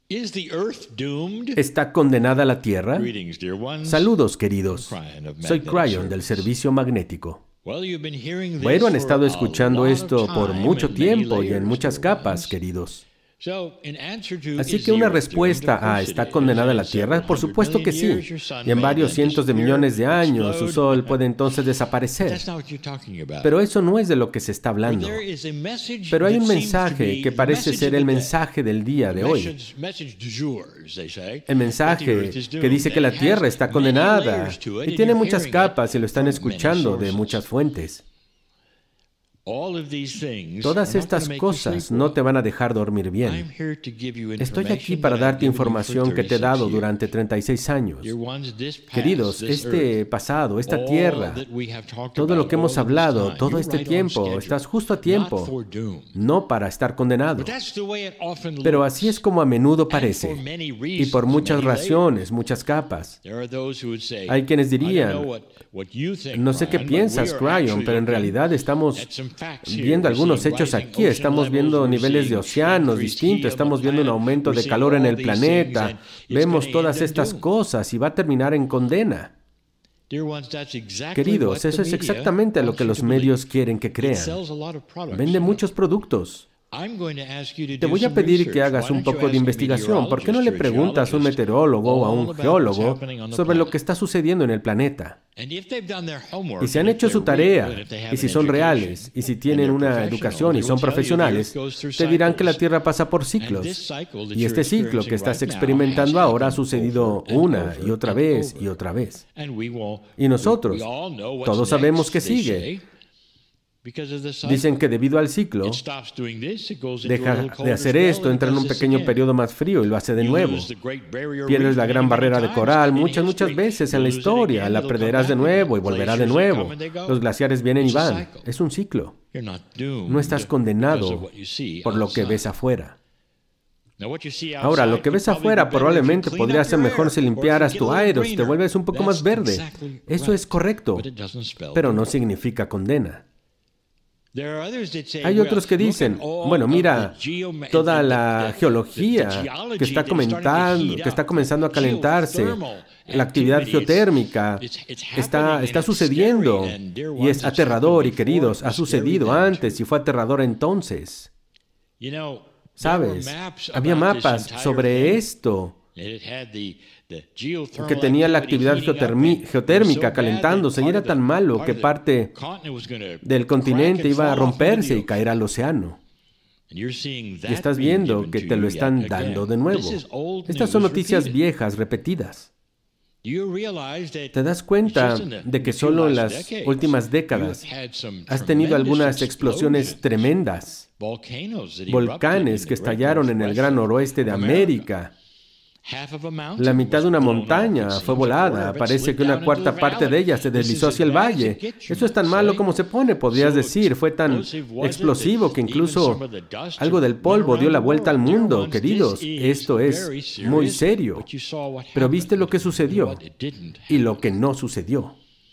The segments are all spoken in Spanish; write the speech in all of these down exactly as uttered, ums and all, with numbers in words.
¿Está condenada la Tierra? Saludos, queridos. Soy Cryon del Servicio Magnético. Bueno, han estado escuchando esto por mucho tiempo y en muchas capas, queridos. Así que una respuesta a ¿está condenada la Tierra? Por supuesto que sí. Y en varios cientos de millones de años su Sol puede entonces desaparecer. Pero eso no es de lo que se está hablando. Pero hay un mensaje que parece ser el mensaje del día de hoy. El mensaje que dice que la Tierra está condenada y tiene muchas capas y lo están escuchando de muchas fuentes. Todas estas cosas no te van a dejar dormir bien. Estoy aquí para darte información que te he dado durante treinta y seis años. Queridos, este pasado, esta tierra, todo lo que hemos hablado, todo este tiempo, estás justo a tiempo, no para estar condenado. Pero así es como a menudo parece, y por muchas razones, muchas capas. Hay quienes dirían, no sé qué piensas, Cryon, pero en realidad estamos viendo algunos hechos aquí, estamos viendo niveles de océanos distintos, estamos viendo un aumento de calor en el planeta, vemos todas estas cosas y va a terminar en condena. Queridos, eso es exactamente lo que los medios quieren que crean. Venden muchos productos. Te voy a pedir que hagas un poco de investigación. ¿Por qué no le preguntas a un meteorólogo o a un geólogo sobre lo que está sucediendo en el planeta? Y si han hecho su tarea, y si son reales, y si tienen una educación y son profesionales, te dirán que la Tierra pasa por ciclos. Y este ciclo que estás experimentando ahora ha sucedido una y otra vez y otra vez. Y nosotros, todos sabemos que sigue. Dicen que debido al ciclo, deja de hacer esto, entra en un pequeño periodo más frío y lo hace de nuevo. Pierdes la gran barrera de coral muchas, muchas veces en la historia. La perderás de nuevo y volverá de nuevo. Los glaciares vienen y van. Es un ciclo. No estás condenado por lo que ves afuera. Ahora, lo que ves afuera probablemente podría ser mejor si limpiaras tu aire o si te vuelves un poco más verde. Eso es correcto, pero no significa condena. Hay otros que dicen, bueno, mira, toda la geología que está comentando, que está comenzando a calentarse, la actividad geotérmica está, está sucediendo y es aterrador y queridos, ha sucedido antes y fue aterrador entonces. ¿Sabes? Había mapas sobre esto que tenía la actividad geotérmica calentándose y era tan malo que parte del continente iba a romperse y caer al océano. Y estás viendo que te lo están dando de nuevo. Estas son noticias viejas repetidas. ¿Te das cuenta de que solo en las últimas décadas has tenido algunas explosiones tremendas? Volcanes que estallaron en el gran noroeste de América. La mitad de una montaña fue volada. Parece que una cuarta parte de ella se deslizó hacia el valle. Eso es tan malo como se pone, podrías decir. Fue tan explosivo que incluso algo del polvo dio la vuelta al mundo. Queridos, esto es muy serio. Pero viste lo que sucedió y lo que no sucedió.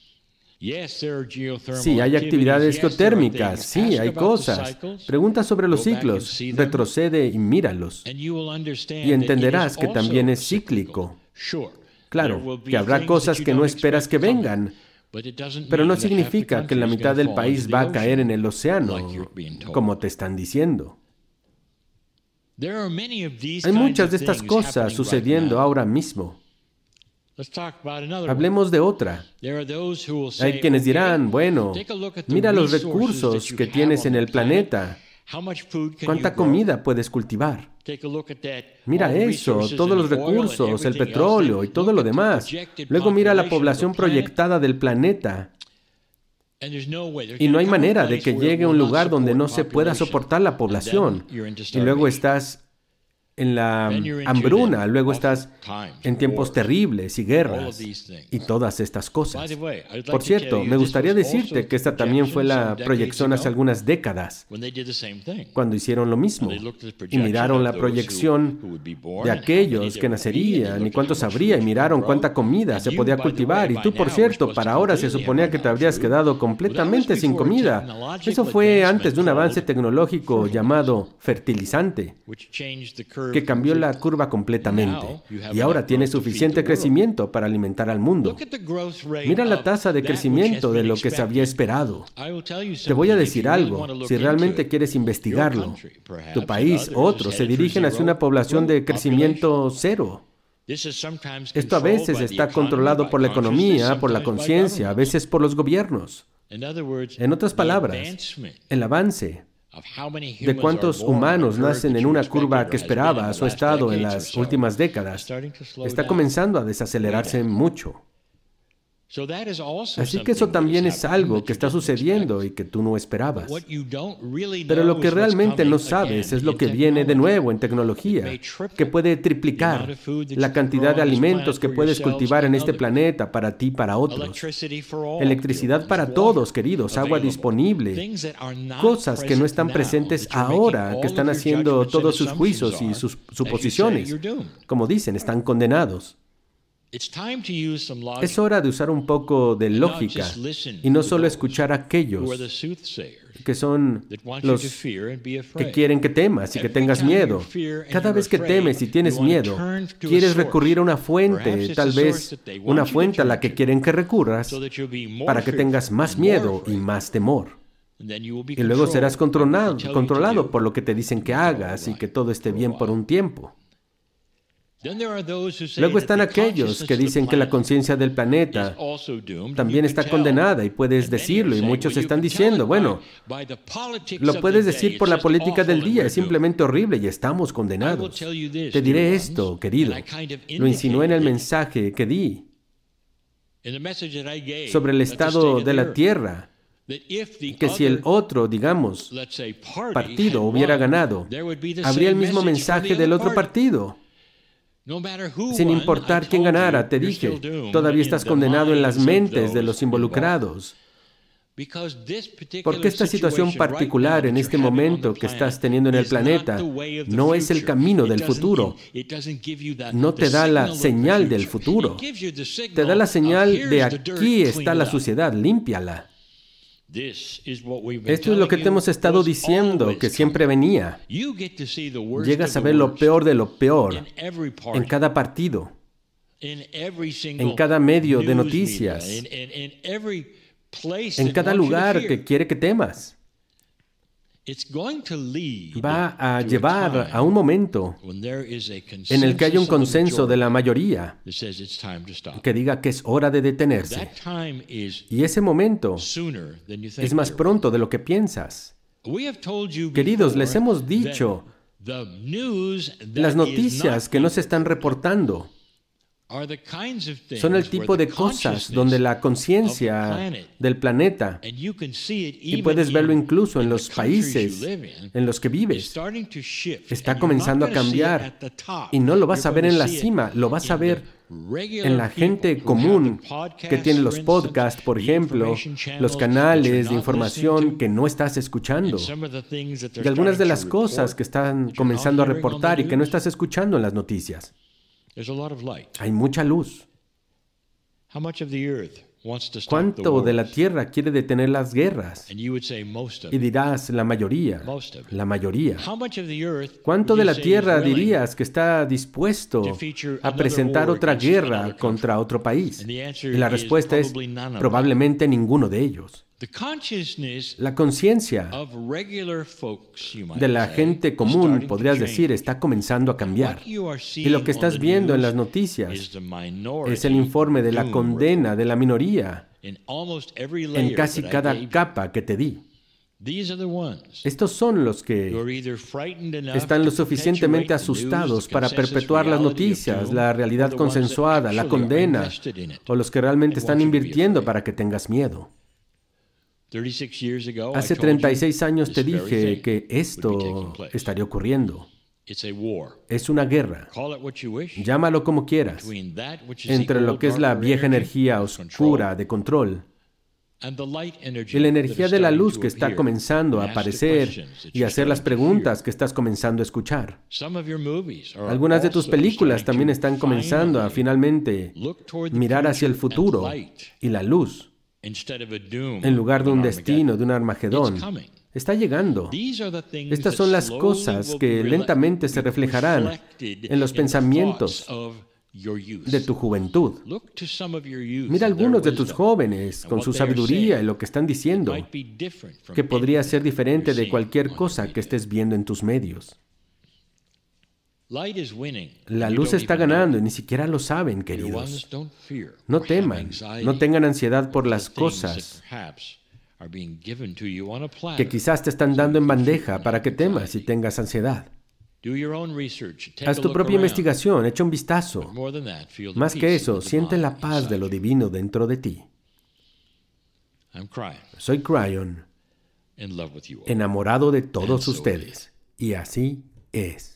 Sí, hay actividades geotérmicas, sí, hay cosas. Pregunta sobre los ciclos, retrocede y míralos. Y entenderás que también es cíclico. Claro, que habrá cosas que no esperas que vengan, pero no significa que la mitad del país va a caer en el océano, como te están diciendo. Hay muchas de estas cosas sucediendo ahora mismo. Hablemos de otra. Hay quienes dirán, bueno, mira los recursos que tienes en el planeta. ¿Cuánta comida puedes cultivar? Mira eso, todos los recursos, el petróleo y todo lo demás. Luego mira la población proyectada del planeta. Y no hay manera de que llegue a un lugar donde no se pueda soportar la población. Y luego estás en la hambruna, luego estás en tiempos terribles y guerras y todas estas cosas. Por cierto, me gustaría decirte que esta también fue la proyección hace algunas décadas, cuando hicieron lo mismo y miraron la proyección de aquellos que nacerían y cuántos habría y miraron cuánta comida se podía cultivar. Y tú, por cierto, para ahora se suponía que te habrías quedado completamente sin comida. Eso fue antes de un avance tecnológico llamado fertilizante, que cambió la curva completamente. Y ahora tiene suficiente crecimiento para alimentar al mundo. Mira la tasa de crecimiento de lo que se había esperado. Te voy a decir algo, si realmente quieres investigarlo. Tu país, otros, se dirigen hacia una población de crecimiento cero. Esto a veces está controlado por la economía, por la conciencia, a veces por los gobiernos. En otras palabras, el avance de cuántos humanos nacen en una curva que esperabas o ha estado en las últimas décadas está comenzando a desacelerarse mucho. Así que eso también es algo que está sucediendo y que tú no esperabas. Pero lo que realmente no sabes es lo que viene de nuevo en tecnología, que puede triplicar la cantidad de alimentos que puedes cultivar en este planeta para ti y para otros. Electricidad para todos, queridos, agua disponible, cosas que no están presentes ahora, que están haciendo todos sus juicios y sus suposiciones. Como dicen, están condenados. Es hora de usar un poco de lógica y no solo escuchar a aquellos que son los que quieren que temas y que tengas miedo. Cada vez que temes y tienes miedo, quieres recurrir a una fuente, tal vez una fuente a la que quieren que recurras para que tengas más miedo y más temor. Y luego serás controlado, controlado por lo que te dicen que hagas y que todo esté bien por un tiempo. Luego están aquellos que dicen que la conciencia del planeta también está condenada y puedes decirlo y muchos están diciendo, bueno, lo puedes decir por la política del día, es simplemente horrible y estamos condenados. Te diré esto, querido, lo insinué en el mensaje que di sobre el estado de la tierra, que si el otro, digamos, partido hubiera ganado, habría el mismo mensaje del otro partido. Sin importar quién ganara, te dije, todavía estás condenado en las mentes de los involucrados. Porque esta situación particular en este momento que estás teniendo en el planeta no es el camino del futuro. No te da la señal del futuro. Te da la señal de aquí está la suciedad, límpiala. Esto es lo que te hemos estado diciendo, que siempre venía. Llegas a ver lo peor de lo peor en cada partido, en cada medio de noticias, en cada lugar que quiere que temas. Va a llevar a un momento en el que haya un consenso de la mayoría que diga que es hora de detenerse. Y ese momento es más pronto de lo que piensas. Queridos, les hemos dicho, las noticias que no se están reportando son el tipo de cosas donde la conciencia del planeta, y puedes verlo incluso en los países en los que vives, está comenzando a cambiar. Y no lo vas a ver en la cima, lo vas a ver en la gente común que tiene los podcasts, por ejemplo, los canales de información que no estás escuchando, y algunas de las cosas que están comenzando a reportar y que no estás escuchando en las noticias. Hay mucha luz. ¿Cuánto de la tierra quiere detener las guerras? Y dirás, la mayoría, la mayoría. ¿Cuánto de la tierra dirías que está dispuesto a presentar otra guerra contra otro país? Y la respuesta es, probablemente ninguno de ellos. La conciencia de la gente común, podrías decir, está comenzando a cambiar. Y lo que estás viendo en las noticias es el informe de la condena de la minoría en casi cada capa que te di. Estos son los que están lo suficientemente asustados para perpetuar las noticias, la realidad consensuada, la condena, o los que realmente están invirtiendo para que tengas miedo. Hace treinta y seis años te dije que esto estaría ocurriendo. Es una guerra. Llámalo como quieras. Entre lo que es la vieja energía oscura de control y la energía de la luz que está comenzando a aparecer y hacer las preguntas que estás comenzando a escuchar. Algunas de tus películas también están comenzando a finalmente mirar hacia el futuro y la luz, en lugar de un destino, de un Armagedón. Está llegando. Estas son las cosas que lentamente se reflejarán en los pensamientos de tu juventud. Mira a algunos de tus jóvenes con su sabiduría y lo que están diciendo, que podría ser diferente de cualquier cosa que estés viendo en tus medios. La luz está ganando y ni siquiera lo saben, queridos. No teman, no tengan ansiedad por las cosas que quizás te están dando en bandeja para que temas y tengas ansiedad. Haz tu propia investigación, echa un vistazo. Más que eso, siente la paz de lo divino dentro de ti. Soy Cryon, enamorado de todos ustedes. Y así es.